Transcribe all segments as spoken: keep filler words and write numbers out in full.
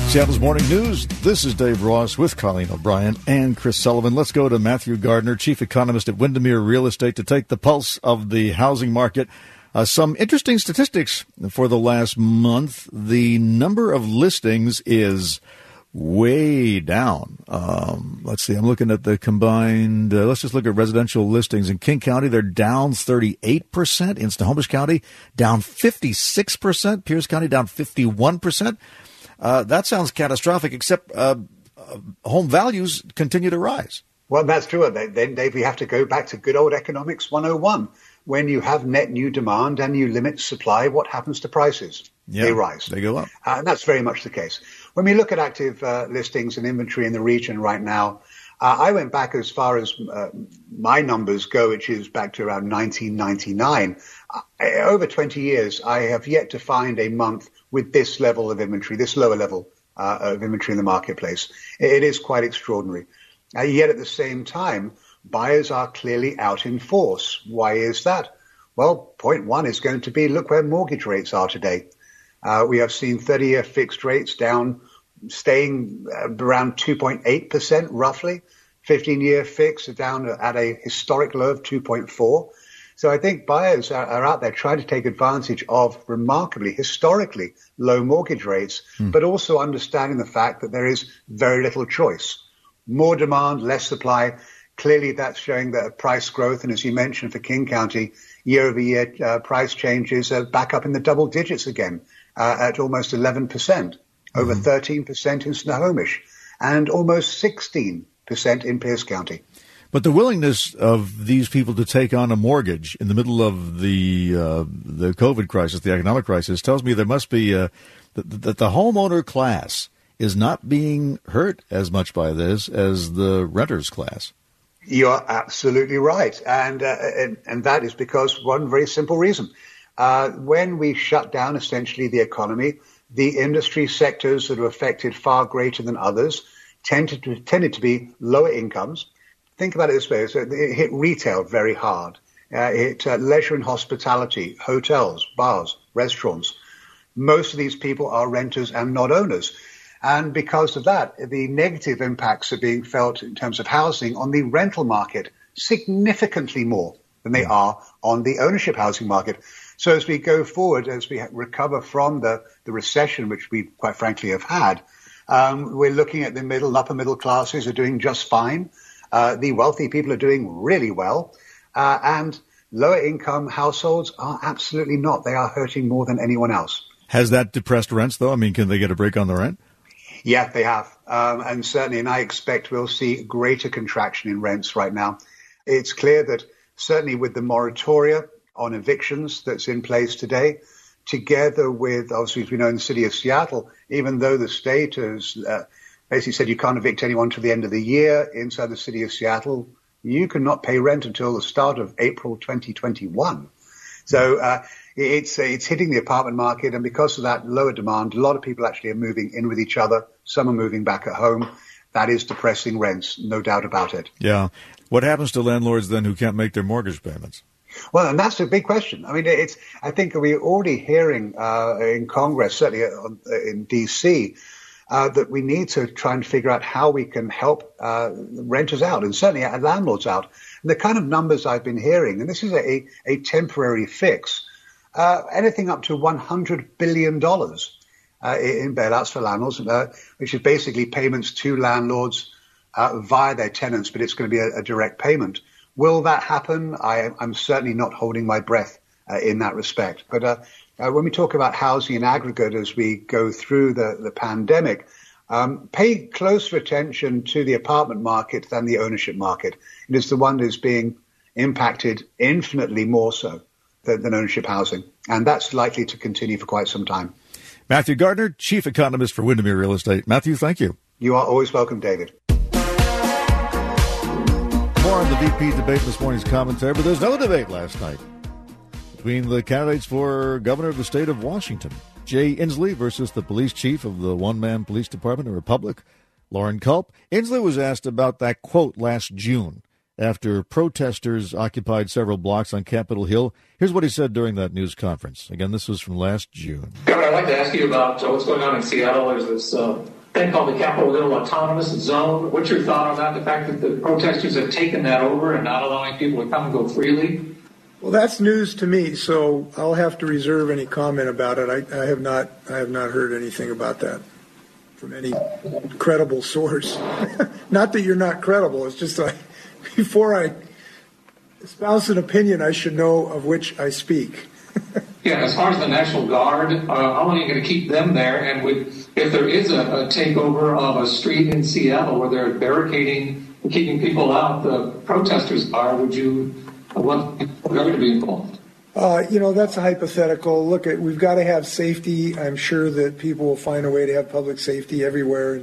Seattle's Morning News. This is Dave Ross with Colleen O'Brien and Chris Sullivan. Let's go to Matthew Gardner, chief economist at Windermere Real Estate, to take the pulse of the housing market. Uh, some interesting statistics for the last month. The number of listings is way down. Um, let's see. I'm looking at the combined. Uh, let's just look at residential listings in King County. They're down thirty-eight percent. In Snohomish County, down fifty-six percent. Pierce County, down fifty-one percent. Uh, that sounds catastrophic, except uh, uh, home values continue to rise. Well, that's true. Then, Dave, we have to go back to good old economics one oh one. When you have net new demand and you limit supply, what happens to prices? Yeah, they rise. They go up. Uh, and that's very much the case. When we look at active uh, listings and inventory in the region right now, uh, I went back as far as uh, my numbers go, which is back to around nineteen ninety-nine. Uh, over twenty years, I have yet to find a month with this level of inventory, this lower level uh, of inventory in the marketplace. It, it is quite extraordinary. Uh, yet at the same time, buyers are clearly out in force. Why is that? Well, point one is going to be, look where mortgage rates are today. Uh, we have seen thirty-year fixed rates down, staying around two point eight percent roughly. fifteen-year fixed are down at a historic low of two point four. So I think buyers are, are out there trying to take advantage of remarkably, historically low mortgage rates, hmm. but also understanding the fact that there is very little choice. More demand, less supply. Clearly, that's showing that price growth. And as you mentioned, for King County, year-over-year uh, price changes are back up in the double digits again uh, at almost eleven percent, mm-hmm. over thirteen percent in Snohomish, and almost sixteen percent in Pierce County. But the willingness of these people to take on a mortgage in the middle of the uh, the COVID crisis, the economic crisis, tells me there must be uh, that, that the homeowner class is not being hurt as much by this as the renters class. You're absolutely right. And, uh, and, and that is because one very simple reason. Uh, when we shut down essentially the economy, the industry sectors that are affected far greater than others tended to, tended to be lower incomes. Think about it this way. So it hit retail very hard. Uh, it hit uh, leisure and hospitality, hotels, bars, restaurants. Most of these people are renters and not owners. And because of that, the negative impacts are being felt in terms of housing on the rental market significantly more than they are on the ownership housing market. So as we go forward, as we recover from the, the recession, which we quite frankly have had, um, we're looking at the middle and upper middle classes are doing just fine. Uh, the wealthy people are doing really well. Uh, and lower income households are absolutely not. They are hurting more than anyone else. Has that depressed rents, though? I mean, can they get a break on the rent? Yeah, they have. Um, and certainly, and I expect we'll see greater contraction in rents right now. It's clear that certainly with the moratoria on evictions that's in place today, together with, obviously, as we know in the city of Seattle, even though the state has uh, basically said you can't evict anyone till the end of the year inside the city of Seattle, you cannot pay rent until the start of April twenty twenty-one. So uh, it's it's hitting the apartment market, and because of that lower demand, a lot of people actually are moving in with each other. Some are moving back at home. That is depressing rents, no doubt about it. Yeah. What happens to landlords then who can't make their mortgage payments? Well, and that's a big question. I mean, it's I think we're already hearing uh, in Congress, certainly in D C, uh, that we need to try and figure out how we can help uh, renters out and certainly landlords out. And the kind of numbers I've been hearing, and this is a, a temporary fix, uh, anything up to one hundred billion dollars uh, in bailouts for landlords, uh, which is basically payments to landlords uh, via their tenants, but it's going to be a, a direct payment. Will that happen? I, I'm certainly not holding my breath uh, in that respect. But uh, uh, when we talk about housing in aggregate as we go through the, the pandemic, um, pay closer attention to the apartment market than the ownership market. It is the one that is being impacted infinitely more so than, than ownership housing. And that's likely to continue for quite some time. Matthew Gardner, Chief Economist for Windermere Real Estate. Matthew, thank you. You are always welcome, David. More on the V P debate this morning's commentary, but there's no debate last night between the candidates for governor of the state of Washington. Jay Inslee versus the police chief of the one-man police department, a Republic, Lauren Culp. Inslee was asked about that quote last June after protesters occupied several blocks on Capitol Hill. Here's what he said during that news conference. Again, this was from last June. Governor, I'd like to ask you about uh, what's going on in Seattle. There's this uh, thing called the Capitol Hill Autonomous Zone. What's your thought on that? The fact that the protesters have taken that over and not allowing people to come and go freely? Well, that's news to me, so I'll have to reserve any comment about it. I, I have not, I have not heard anything about that from any credible source. Not that you're not credible. It's just like before I espouse an opinion, I should know of which I speak. Yeah, as far as the National Guard, uh, how long are you going to keep them there? And with, if there is a, a takeover of a street in Seattle where they're barricading, keeping people out, the protesters are, would you want the Guard to be involved? Uh, you know, that's a hypothetical. Look, at we've got to have safety. I'm sure that people will find a way to have public safety everywhere.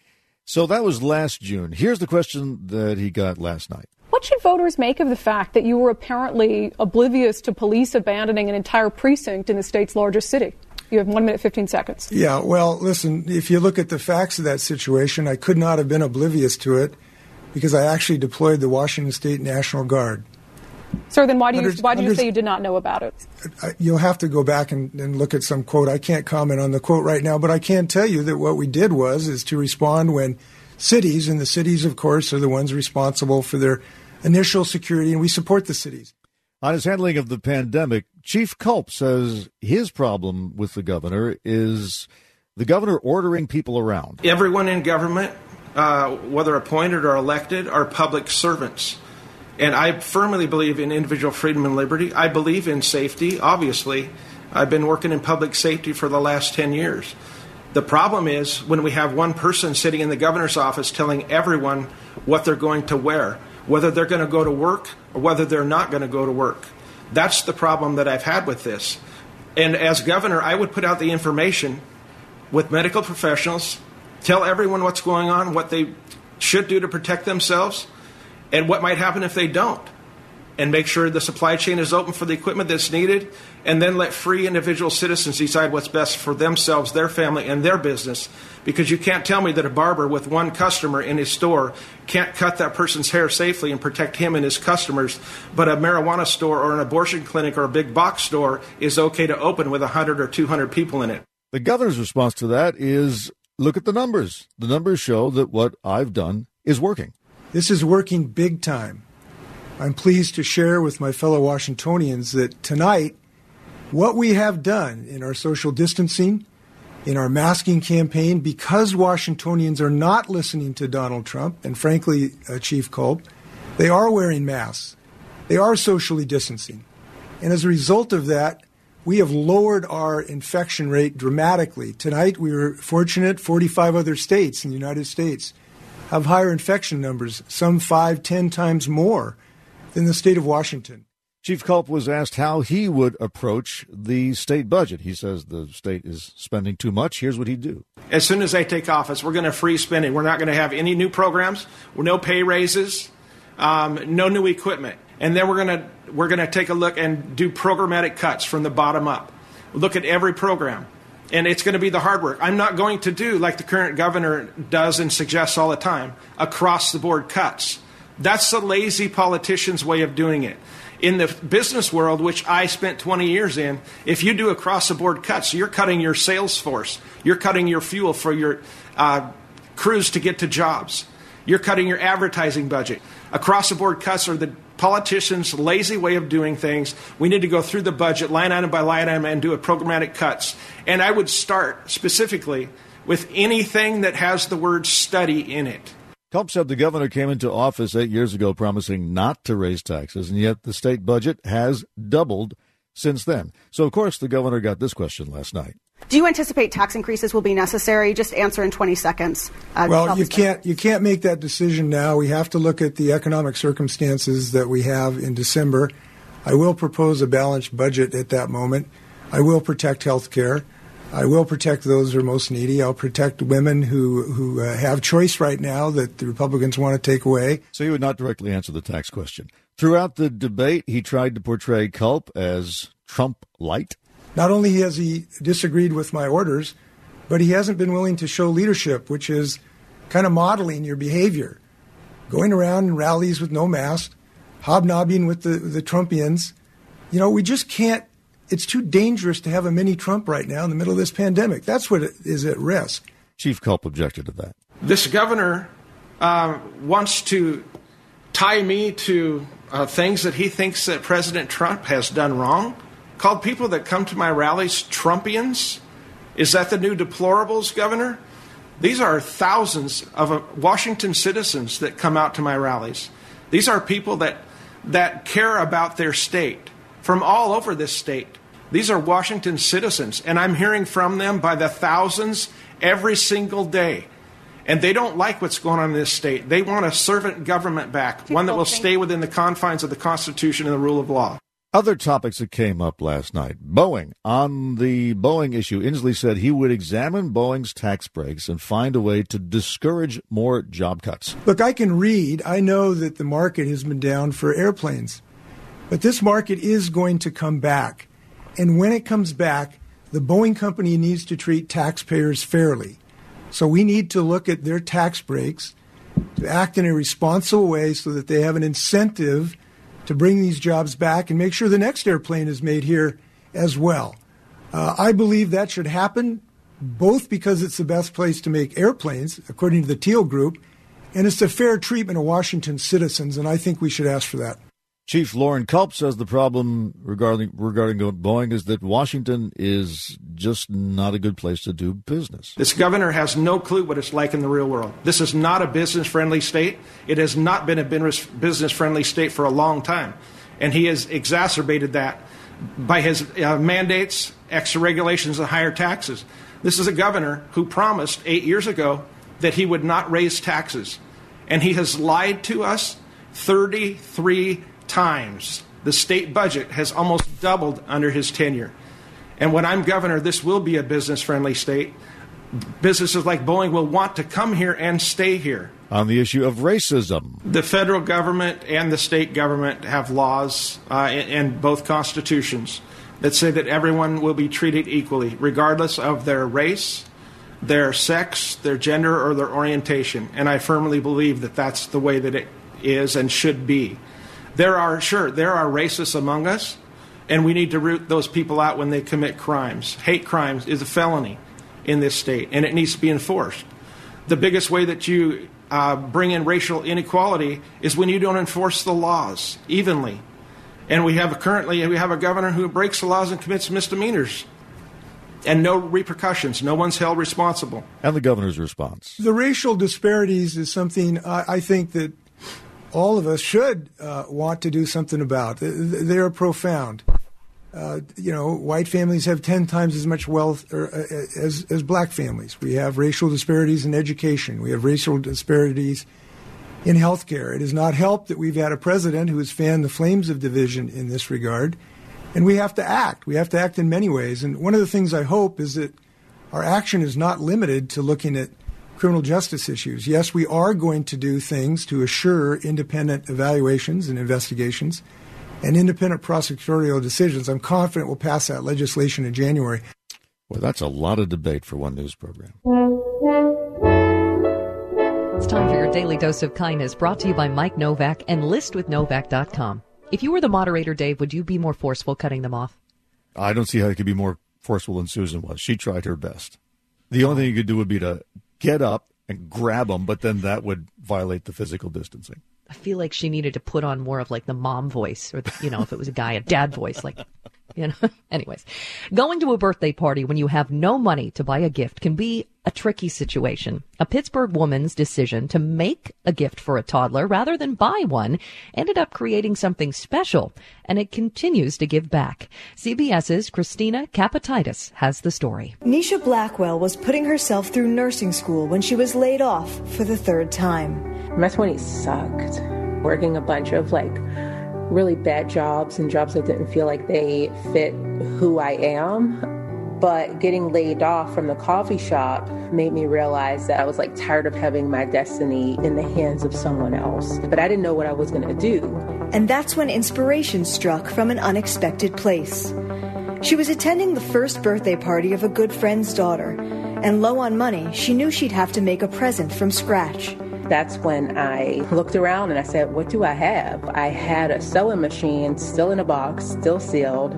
So that was last June. Here's the question that he got last night. What should voters make of the fact that you were apparently oblivious to police abandoning an entire precinct in the state's largest city? You have one minute, fifteen seconds. Yeah, well, listen, if you look at the facts of that situation, I could not have been oblivious to it because I actually deployed the Washington State National Guard. Sir, then why do you Under, why do you under, say you did not know about it? You'll have to go back and, and look at some quote. I can't comment on the quote right now, but I can tell you that what we did was is to respond when cities, and the cities, of course, are the ones responsible for their initial security, and we support the cities. On his handling of the pandemic, Chief Culp says his problem with the governor is the governor ordering people around. Everyone in government, uh, whether appointed or elected, are public servants. And I firmly believe in individual freedom and liberty. I believe in safety, obviously. I've been working in public safety for the last ten years. The problem is when we have one person sitting in the governor's office telling everyone what they're going to wear, whether they're going to go to work or whether they're not going to go to work. That's the problem that I've had with this. And as governor, I would put out the information with medical professionals, tell everyone what's going on, what they should do to protect themselves, and what might happen if they don't, and make sure the supply chain is open for the equipment that's needed, and then let free individual citizens decide what's best for themselves, their family, and their business. Because you can't tell me that a barber with one customer in his store can't cut that person's hair safely and protect him and his customers, but a marijuana store or an abortion clinic or a big box store is okay to open with one hundred or two hundred people in it. The governor's response to that is, look at the numbers. The numbers show that what I've done is working. This is working big time. I'm pleased to share with my fellow Washingtonians that tonight, what we have done in our social distancing, in our masking campaign, because Washingtonians are not listening to Donald Trump, and frankly, uh, Chief Culp, they are wearing masks. They are socially distancing. And as a result of that, we have lowered our infection rate dramatically. Tonight, we were fortunate forty-five other states in the United States have higher infection numbers, some five, ten times more than the state of Washington. Chief Culp was asked how he would approach the state budget. He says the state is spending too much. Here's what he'd do. As soon as I take office, we're going to freeze spending. We're not going to have any new programs, no pay raises, um, no new equipment. And then we're going to we're going to take a look and do programmatic cuts from the bottom up. Look at every program. And it's going to be the hard work. I'm not going to do, like the current governor does and suggests all the time, across-the-board cuts. That's the lazy politician's way of doing it. In the business world, which I spent twenty years in, if you do across-the-board cuts, you're cutting your sales force. You're cutting your fuel for your uh, crews to get to jobs. You're cutting your advertising budget. Across-the-board cuts are the politicians' lazy way of doing things. We need to go through the budget line item by line item and do a programmatic cuts. And I would start specifically with anything that has the word study in it. Culp said the governor came into office eight years ago promising not to raise taxes, and yet the state budget has doubled since then. So, of course, the governor got this question last night. Do you anticipate tax increases will be necessary? Just answer in twenty seconds. Uh, well, you can't you can't make that decision now. We have to look at the economic circumstances that we have in December. I will propose a balanced budget at that moment. I will protect health care. I will protect those who are most needy. I'll protect women who, who uh, have choice right now that the Republicans want to take away. So he would not directly answer the tax question. Throughout the debate, he tried to portray Culp as Trump-light. Not only has he disagreed with my orders, but he hasn't been willing to show leadership, which is kind of modeling your behavior. Going around in rallies with no mask, hobnobbing with the, the Trumpians. You know, we just can't. It's too dangerous to have a mini Trump right now in the middle of this pandemic. That's what is at risk. Chief Culp objected to that. This governor uh, wants to tie me to uh, things that he thinks that President Trump has done wrong. Called people that come to my rallies Trumpians. Is that the new deplorables, Governor? These are thousands of uh, Washington citizens that come out to my rallies. These are people that that care about their state from all over this state. These are Washington citizens, and I'm hearing from them by the thousands every single day. And they don't like what's going on in this state. They want a servant government back, one that will stay within the confines of the Constitution and the rule of law. Other topics that came up last night. Boeing. On the Boeing issue, Inslee said he would examine Boeing's tax breaks and find a way to discourage more job cuts. Look, I can read. I know that the market has been down for airplanes. But this market is going to come back. And when it comes back, the Boeing company needs to treat taxpayers fairly. So we need to look at their tax breaks, to act in a responsible way so that they have an incentive to bring these jobs back and make sure the next airplane is made here as well. Uh, I believe that should happen, both because it's the best place to make airplanes, according to the Teal Group, and it's a fair treatment of Washington citizens, and I think we should ask for that. Chief Loren Culp says the problem regarding regarding Boeing is that Washington is just not a good place to do business. This governor has no clue what it's like in the real world. This is not a business-friendly state. It has not been a business-friendly state for a long time. And he has exacerbated that by his uh, mandates, extra regulations, and higher taxes. This is a governor who promised eight years ago that he would not raise taxes. And he has lied to us thirty-three times. The state budget has almost doubled under his tenure. And when I'm governor, this will be a business-friendly state. Businesses like Boeing will want to come here and stay here. On the issue of racism, the federal government and the state government have laws uh, in, in both constitutions that say that everyone will be treated equally, regardless of their race, their sex, their gender, or their orientation. And I firmly believe that that's the way that it is and should be. There are, sure, there are racists among us, and we need to root those people out when they commit crimes. Hate crimes is a felony in this state, and it needs to be enforced. The biggest way that you uh, bring in racial inequality is when you don't enforce the laws evenly. And we have currently we have a governor who breaks the laws and commits misdemeanors, and no repercussions. No one's held responsible. And the governor's response. The racial disparities is something I, I think that all of us should uh, want to do something about. They are profound. Uh, you know, white families have ten times as much wealth or, uh, as, as black families. We have racial disparities in education. We have racial disparities in health care. It has not helped that we've had a president who has fanned the flames of division in this regard. And we have to act. We have to act in many ways. And one of the things I hope is that our action is not limited to looking at criminal justice issues. Yes, we are going to do things to assure independent evaluations and investigations and independent prosecutorial decisions. I'm confident we'll pass that legislation in January. Well, that's a lot of debate for one news program. It's time for your daily dose of kindness, brought to you by Mike Novak and list with novak dot com. If you were the moderator, Dave, would you be more forceful cutting them off? I don't see how you could be more forceful than Susan was. She tried her best. The only thing you could do would be to get up and grab them, but then that would violate the physical distancing. I feel like she needed to put on more of like the mom voice, or the, you know, if it was a guy, a dad voice, like, you know. Anyways, going to a birthday party when you have no money to buy a gift can be a tricky situation. A Pittsburgh woman's decision to make a gift for a toddler rather than buy one ended up creating something special, and it continues to give back. C B S's Christina Capatitis has the story. Nisha Blackwell was putting herself through nursing school when she was laid off for the third time. My twenties sucked, working a bunch of like really bad jobs and jobs that didn't feel like they fit who I am. But getting laid off from the coffee shop made me realize that I was like tired of having my destiny in the hands of someone else. But I didn't know what I was going to do. And that's when inspiration struck from an unexpected place. She was attending the first birthday party of a good friend's daughter, and low on money, she knew she'd have to make a present from scratch. that's when I looked around and I said, what do I have? I had a sewing machine still in a box, still sealed,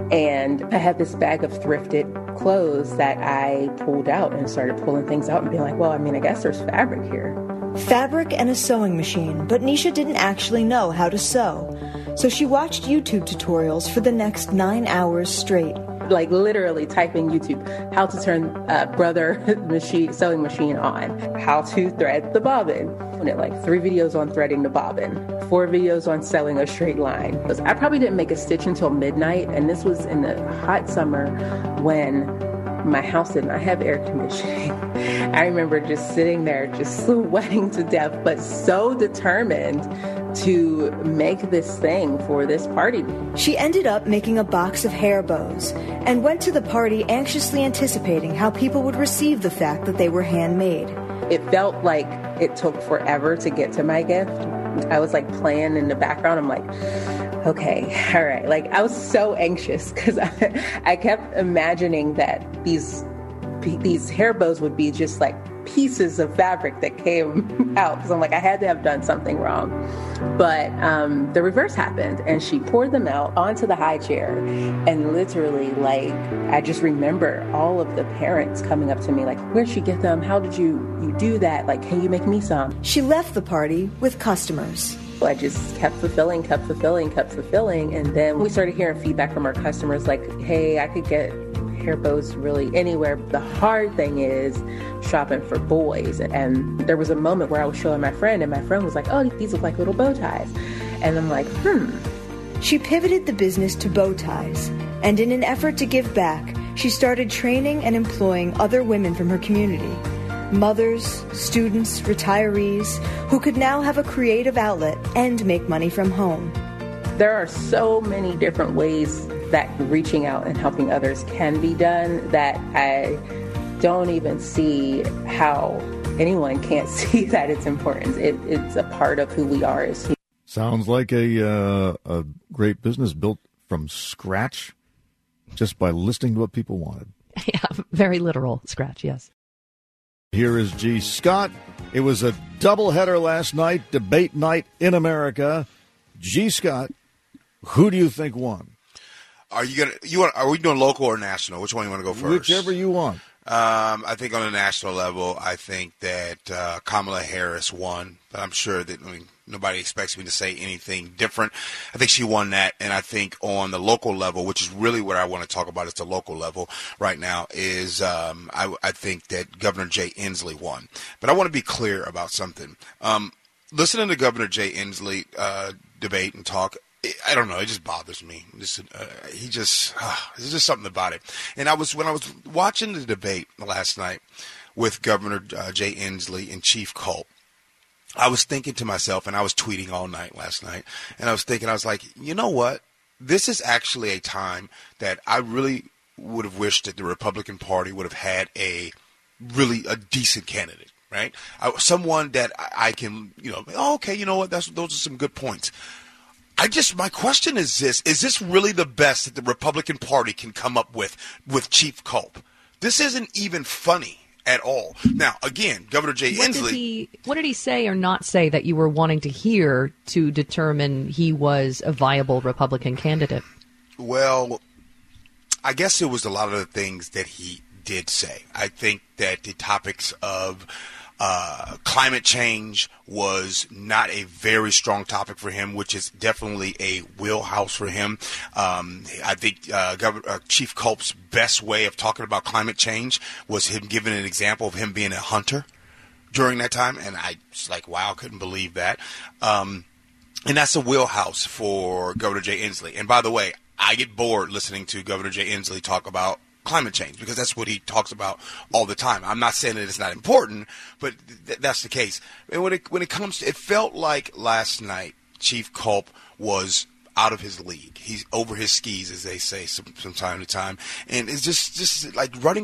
and I had this bag of thrifted clothes that I pulled out and started pulling things out and being like, well, I mean, I guess there's fabric here. Fabric and a sewing machine, but Nisha didn't actually know how to sew. So she watched YouTube tutorials for the next nine hours straight. Like literally typing YouTube, how to turn uh, brother machine sewing machine on, how to thread the bobbin. And it like three videos on threading the bobbin, four videos on sewing a straight line. I probably didn't make a stitch until midnight, and this was in the hot summer when my house did not have air conditioning. I remember just sitting there, just sweating to death, but so determined to make this thing for this party. She ended up making a box of hair bows and went to the party anxiously anticipating how people would receive the fact that they were handmade. It felt like it took forever to get to my gift. I was like playing in the background. I'm like, okay, all right. Like I was so anxious because I, I kept imagining that these these hair bows would be just like pieces of fabric that came out, because I'm like, I had to have done something wrong. But um, the reverse happened, and she poured them out onto the high chair, and literally, like, I just remember all of the parents coming up to me like, where'd she get them? How did you, you do that? Like, can you make me some? She left the party with customers. I just kept fulfilling, kept fulfilling, kept fulfilling. And then we started hearing feedback from our customers like, hey, I could get hair bows really anywhere. The hard thing is shopping for boys. And there was a moment where I was showing my friend, and my friend was like, oh, these look like little bow ties. And I'm like, hmm. She pivoted the business to bow ties. And in an effort to give back, she started training and employing other women from her community. Mothers, students, retirees, who could now have a creative outlet and make money from home. There are so many different ways that reaching out and helping others can be done that I don't even see how anyone can't see that it's important. It, it's a part of who we are as humans. Sounds like a, uh, a great business built from scratch just by listening to what people wanted. Yeah, very literal scratch, yes. Here is G. Scott. It was a doubleheader last night, debate night in America. G. Scott, who do you think won? Are you gonna? You want? Are we doing local or national? Which one you want to go first? Whichever you want. Um, I think on a national level, I think that uh, Kamala Harris won. But I'm sure that I mean, nobody expects me to say anything different. I think she won that, and I think on the local level, which is really what I want to talk about, is the local level right now. Is um, I, I think that Governor Jay Inslee won. But I want to be clear about something. Um, listening to Governor Jay Inslee uh, debate and talk, I don't know. It just bothers me. Just, uh, he just, uh, there's just something about it. And I was, when I was watching the debate last night with Governor uh, Jay Inslee and Chief Culp, I was thinking to myself, and I was tweeting all night last night, and I was thinking, I was like, you know what? This is actually a time that I really would have wished that the Republican Party would have had a really a decent candidate, right? I, someone that I, I can, you know, oh, okay, you know what? That's, those are some good points. I just, my question is this, is this really the best that the Republican Party can come up with, with Chief Culp? This isn't even funny at all. Now, again, Governor Jay what Inslee. Did he, what did he say or not say that you were wanting to hear to determine he was a viable Republican candidate? Well, I guess it was a lot of the things that he did say. I think that the topics of Uh, climate change was not a very strong topic for him, which is definitely a wheelhouse for him. Um, I think uh, Governor, uh, Chief Culp's best way of talking about climate change was him giving an example of him being a hunter during that time, and I was like, wow, I couldn't believe that. Um, and that's a wheelhouse for Governor Jay Inslee. And by the way, I get bored listening to Governor Jay Inslee talk about climate change because that's what he talks about all the time. I'm not saying that it's not important, but th- that's the case. And when it when it comes to, it felt like last night Chief Culp was out of his league. He's over his skis, as they say, some, from time to time, and it's just just like running for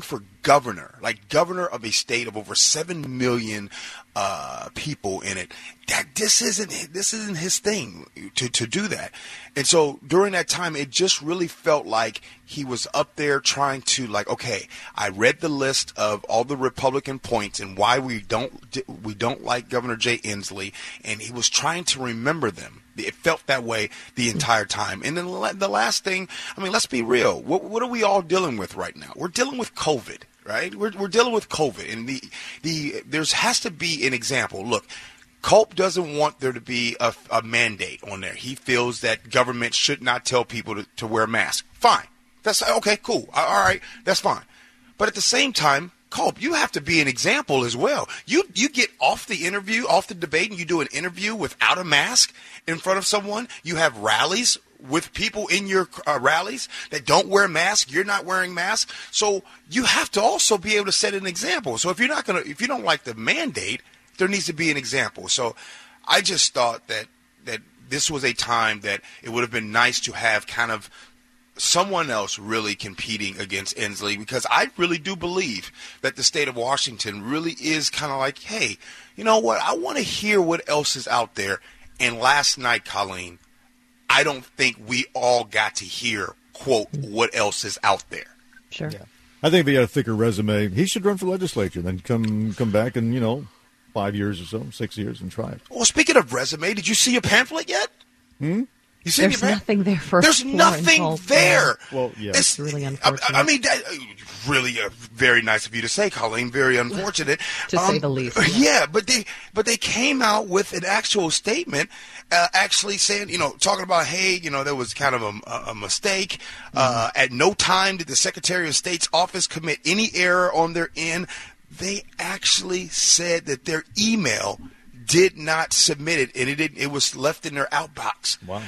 governor, like governor of a state of over seven million uh, people in it, that this isn't this isn't his thing to, to do that. And so during that time, it just really felt like he was up there trying to like, okay, I read the list of all the Republican points and why we don't we don't like Governor Jay Inslee, and he was trying to remember them. It felt that way the entire time. And then the last thing, I mean, let's be real. What, what are we all dealing with right now? We're dealing with COVID, right? We're, we're dealing with COVID. And the the there's has to be an example. Look, Culp doesn't want there to be a, a mandate on there. He feels that government should not tell people to, to wear masks. Fine. That's okay, cool. All right, that's fine. But at the same time, Culp, you have to be an example as well. You you get off the interview, off the debate, and you do an interview without a mask in front of someone. You have rallies with people in your uh, rallies that don't wear masks. You're not wearing masks. So you have to also be able to set an example. So if you're not going to, if you don't like the mandate, there needs to be an example. So I just thought that that this was a time that it would have been nice to have kind of someone else really competing against Inslee, because I really do believe that the state of Washington really is kind of like, hey, you know what? I want to hear what else is out there. And last night, Colleen, I don't think we all got to hear, quote, what else is out there. Sure. Yeah. I think if he had a thicker resume, he should run for legislature, then come come back and, you know, five years or so, six years and try it. Well, speaking of resume, did you see your pamphlet yet? Hmm? You see There's nothing there for There's nothing Culp. there. Well, yeah. It's, It's really unfortunate. I, I mean, that, really uh, very nice of you to say, Colleen. Very unfortunate. To um, say the least. Yeah, but they but they came out with an actual statement, uh, actually saying, you know, talking about, hey, you know, there was kind of a, a mistake. Mm-hmm. Uh, at no time did the Secretary of State's office commit any error on their end. They actually said that their email did not submit it, and it didn't, it was left in their outbox. Wow.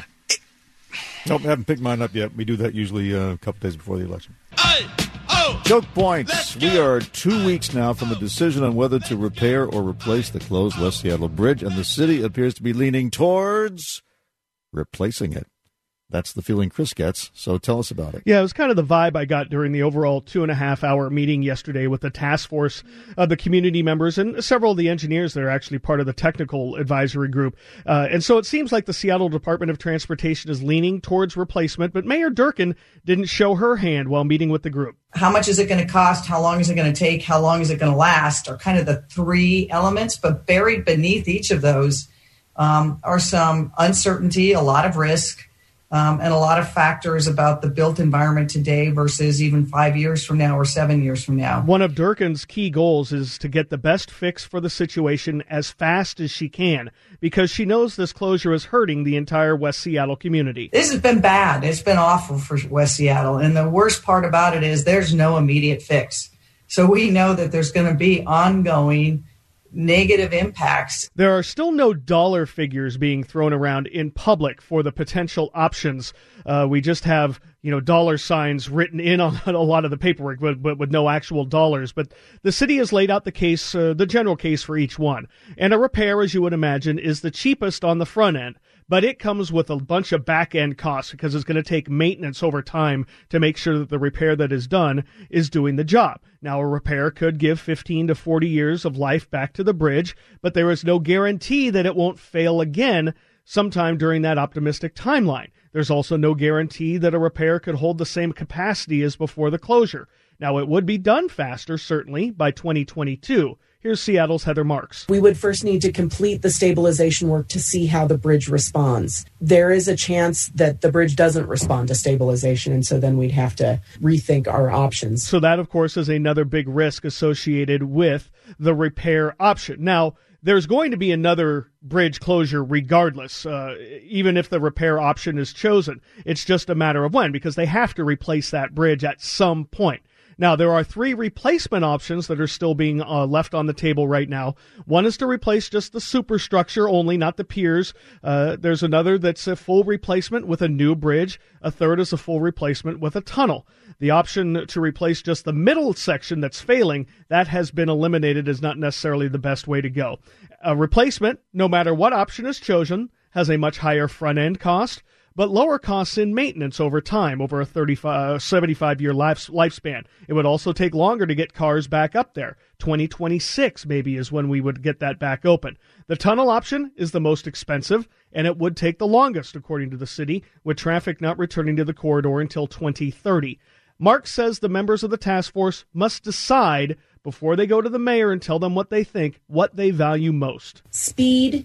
Nope, I haven't picked mine up yet. We do that usually uh, a couple days before the election. Hey, oh, Joke points. We are two weeks now from a decision on whether to repair or replace the closed West Seattle Bridge, and the city appears to be leaning towards replacing it. That's the feeling Chris gets, so tell us about it. Yeah, it was kind of the vibe I got during the overall two and a half hour meeting yesterday with the task force of the community members and several of the engineers that are actually part of the technical advisory group. Uh, and so it seems like the Seattle Department of Transportation is leaning towards replacement, but Mayor Durkin didn't show her hand while meeting with the group. How much is it going to cost? How long is it going to take? How long is it going to last? Are kind of the three elements, but buried beneath each of those um, are some uncertainty, a lot of risk, Um, and a lot of factors about the built environment today versus even five years from now or seven years from now. One of Durkin's key goals is to get the best fix for the situation as fast as she can, because she knows this closure is hurting the entire West Seattle community. This has been bad. It's been awful for West Seattle. And the worst part about it is there's no immediate fix. So we know that there's going to be ongoing negative impacts. There are still no dollar figures being thrown around in public for the potential options. Uh, we just have, you know, dollar signs written in on a lot of the paperwork, but, but with no actual dollars. But the city has laid out the case, uh, the general case for each one. And a repair, as you would imagine, is the cheapest on the front end. But it comes with a bunch of back-end costs because it's going to take maintenance over time to make sure that the repair that is done is doing the job. Now, a repair could give fifteen to forty years of life back to the bridge, but there is no guarantee that it won't fail again sometime during that optimistic timeline. There's also no guarantee that a repair could hold the same capacity as before the closure. Now, it would be done faster, certainly, by twenty twenty-two. Here's Seattle's Heather Marks. We would first need to complete the stabilization work to see how the bridge responds. There is a chance that the bridge doesn't respond to stabilization, and so then we'd have to rethink our options. So that, of course, is another big risk associated with the repair option. Now, there's going to be another bridge closure regardless, uh, even if the repair option is chosen. It's just a matter of when, because they have to replace that bridge at some point. Now, there are three replacement options that are still being uh, left on the table right now. One is to replace just the superstructure only, not the piers. Uh, there's another that's a full replacement with a new bridge. A third is a full replacement with a tunnel. The option to replace just the middle section that's failing, that has been eliminated as not necessarily the best way to go. A replacement, no matter what option is chosen, has a much higher front-end cost, but lower costs in maintenance over time, over a thirty-five, seventy-five year life, lifespan. It would also take longer to get cars back up there. twenty twenty-six maybe is when we would get that back open. The tunnel option is the most expensive, and it would take the longest, according to the city, with traffic not returning to the corridor until twenty thirty. Mark says the members of the task force must decide before they go to the mayor and tell them what they think, what they value most. Speed,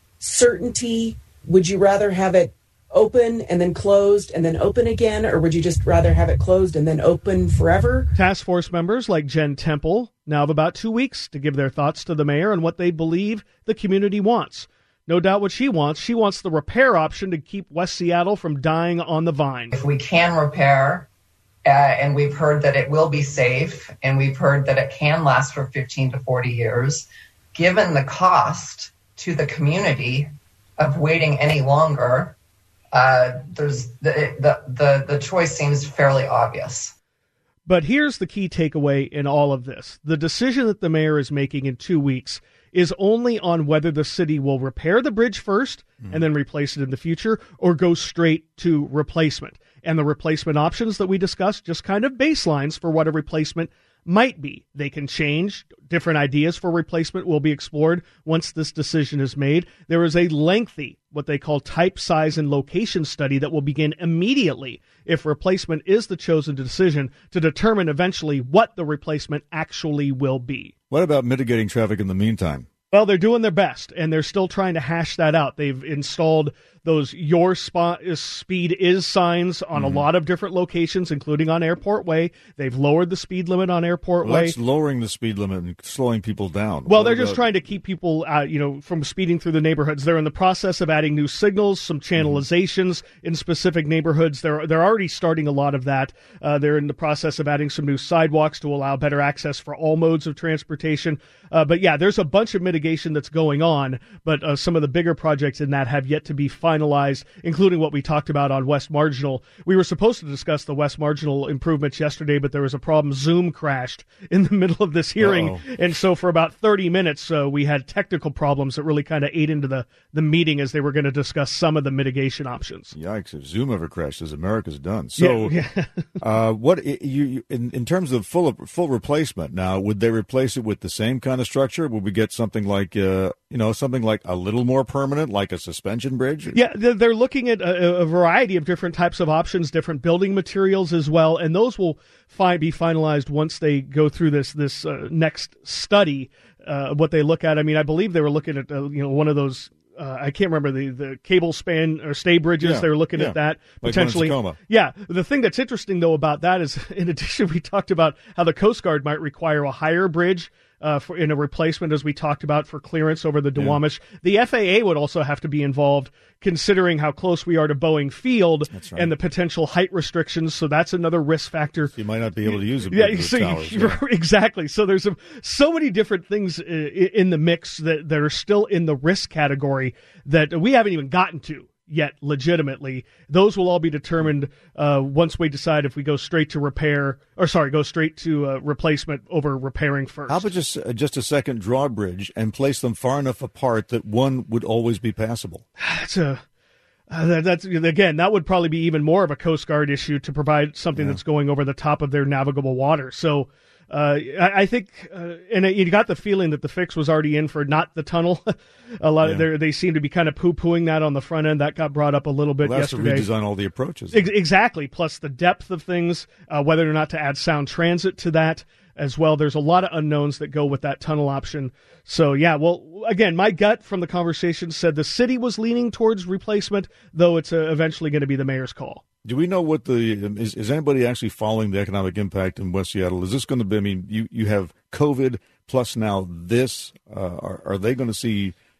certainty. Would you rather have it open and then closed and then open again, or would you just rather have it closed and then open forever? Task force members like Jen Temple now have about two weeks to give their thoughts to the mayor and what they believe the community wants. No doubt what she wants. She wants the repair option to keep West Seattle from dying on the vine. If we can repair, uh, and we've heard that it will be safe, and we've heard that it can last for fifteen to forty years, given the cost to the community of waiting any longer, uh, there's the, the the the choice seems fairly obvious. But here's the key takeaway in all of this. The decision that the mayor is making in two weeks is only on whether the city will repair the bridge first mm. and then replace it in the future, or go straight to replacement. And the replacement options that we discussed, just kind of baselines for what a replacement might be. They can change. Different ideas for replacement will be explored once this decision is made. There is a lengthy, what they call type, size, and location study that will begin immediately if replacement is the chosen decision, to determine eventually what the replacement actually will be. What about mitigating traffic in the meantime? Well, they're doing their best, and they're still trying to hash that out. They've installed those your spot is speed is signs on mm-hmm. a lot of different locations, including on Airport Way. They've lowered the speed limit on Airport well, Way. That's lowering the speed limit and slowing people down. Well, what they're about... just trying to keep people, uh, you know, from speeding through the neighborhoods. They're in the process of adding new signals, some channelizations mm-hmm. in specific neighborhoods. They're they're already starting a lot of that. Uh, they're in the process of adding some new sidewalks to allow better access for all modes of transportation. Uh, but yeah, there's a bunch of mitigation that's going on, but uh, some of the bigger projects in that have yet to be finalized, including what we talked about on West Marginal. We were supposed to discuss the West Marginal improvements yesterday, but there was a problem. Zoom crashed in the middle of this hearing. Uh-oh. And so for about thirty minutes, uh, we had technical problems that really kind of ate into the, the meeting as they were going to discuss some of the mitigation options. Yikes, if Zoom ever crashes, America's done. So yeah, yeah. uh, what you, you in, in terms of full full replacement now, would they replace it with the same kind of structure? Would we get something like, uh, you know, something like a little more permanent, like a suspension bridge? Yeah, they're looking at a, a variety of different types of options, different building materials as well, and those will fi- be finalized once they go through this this uh, next study. Uh, what they look at, I mean, I believe they were looking at uh, you know one of those. Uh, I can't remember the, the cable span or stay bridges. Yeah, they were looking yeah. at that like potentially. Yeah. The thing that's interesting though about that is, in addition, we talked about how the Coast Guard might require a higher bridge uh, for in a replacement, as we talked about, for clearance over the Duwamish. Yeah. The F A A would also have to be involved, considering how close we are to Boeing Field right. and the potential height restrictions. So that's another risk factor. You might not be able to use them. Yeah, so towers, yeah. Exactly. So there's a, so many different things uh, in the mix that, that are still in the risk category that we haven't even gotten to yet legitimately. Those will all be determined uh, once we decide if we go straight to repair, or sorry, go straight to uh, replacement over repairing first. How about just, uh, just a second drawbridge and place them far enough apart that one would always be passable? That's a... Uh, that, that's again, that would probably be even more of a Coast Guard issue to provide something yeah. that's going over the top of their navigable water. So uh, I, I think, uh, and you got the feeling that the fix was already in for not the tunnel. a lot yeah. of they seem to be kind of poo-pooing that on the front end. That got brought up a little bit well, that's yesterday. To redesign all the approaches. Ex- exactly. Plus the depth of things, uh, whether or not to add sound transit to that as well. There's a lot of unknowns that go with that tunnel option. So, yeah, well, again, my gut from the conversation said the city was leaning towards replacement, though it's uh, eventually going to be the mayor's call. Do we know what the is, – is anybody actually following the economic impact in West Seattle? Is this going to be – I mean, you, you have COVID plus now this. Uh, are, are they going to see –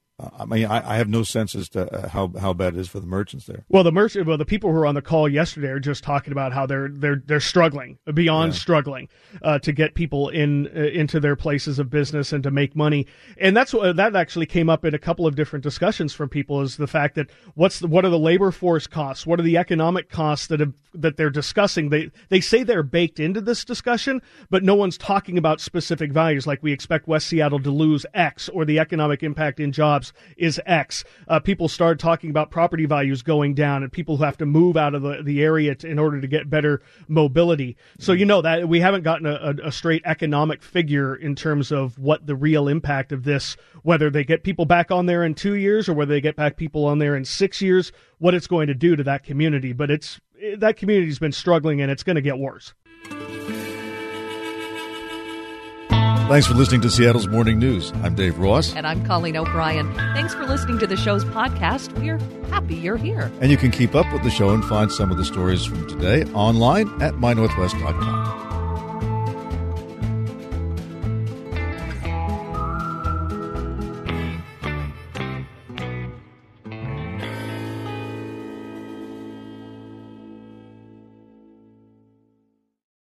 I mean, I, I have no sense as to how how bad it is for the merchants there. Well, the merchant, well, the people who were on the call yesterday are just talking about how they're they're they're struggling beyond yeah. struggling uh, to get people in uh, into their places of business and to make money. And that's what that actually came up in a couple of different discussions from people, is the fact that what's the, what are the labor force costs? What are the economic costs that have, that they're discussing? They they say they're baked into this discussion, but no one's talking about specific values like we expect West Seattle to lose X or the economic impact in jobs. homes is X. Uh, people start talking about property values going down and people who have to move out of the, the area to, in order to get better mobility. So, you know, that we haven't gotten a, a, a straight economic figure in terms of what the real impact of this, whether they get people back on there in two years or whether they get back people on there in six years, what it's going to do to that community. But it's that community's been struggling and it's going to get worse. Thanks for listening to Seattle's Morning News. I'm Dave Ross. And I'm Colleen O'Brien. Thanks for listening to the show's podcast. We're happy you're here. And you can keep up with the show and find some of the stories from today online at my northwest dot com.